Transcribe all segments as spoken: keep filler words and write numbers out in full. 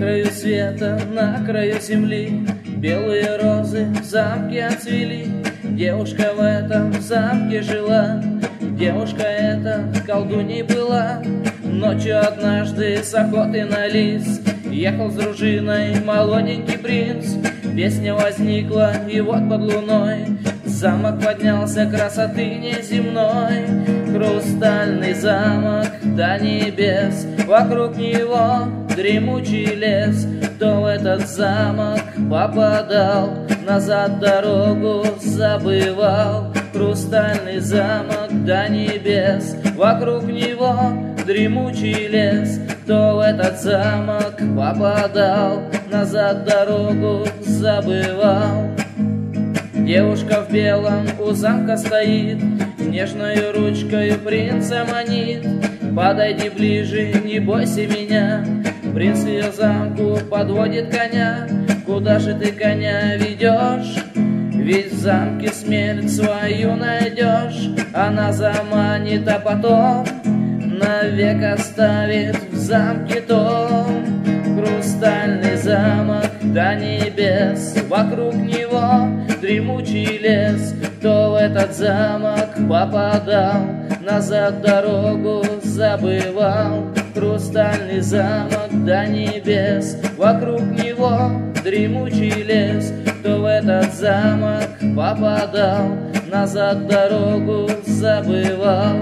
краю света, на краю земли, белые розы в замке отцвели. Девушка в этом замке жила, девушка эта колдуньей была. Ночью однажды с охоты на лис ехал с дружиной молоденький принц. Песня возникла, и вот под луной замок поднялся красоты неземной. Хрустальный замок до небес, вокруг него дремучий лес. Кто в этот замок попадал, назад дорогу забывал. Хрустальный замок до небес, вокруг него дремучий лес. Кто в этот замок попадал, назад дорогу забывал. Девушка в белом у замка стоит, нежною ручкою принца манит. Подойди ближе, не бойся меня. Принц ее замку подводит коня. Куда же ты коня ведешь? Ведь в замке смерть свою найдешь. Она заманит, а потом навек оставит в замке дом. Хрустальный замок до небес, вокруг него дремучий лес. Кто в этот замок попадал, назад дорогу забывал. Хрустальный замок до небес, вокруг него дремучий лес. Кто в этот замок попадал, назад дорогу забывал.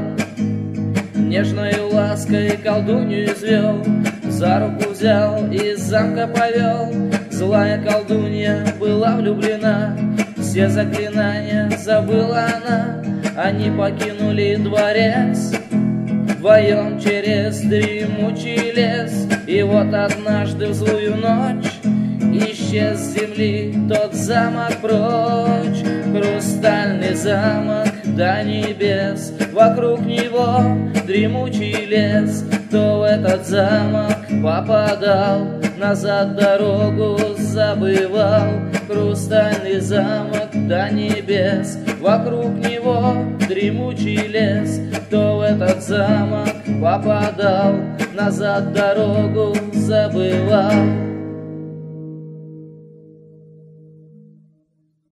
Нежною лаской колдунью извел, за руку взял и из замка повел. Злая колдунья была влюблена, все заклинания забыла она. Они покинули дворец вдвоем через дремучий лес. И вот однажды в злую ночь исчез с земли тот замок прочь. Хрустальный замок до небес, вокруг него дремучий лес. Кто в этот замок попадал, назад дорогу забывал. Хрустальный замок до небес, вокруг него дремучий лес. Кто в этот замок попадал, назад дорогу забывал.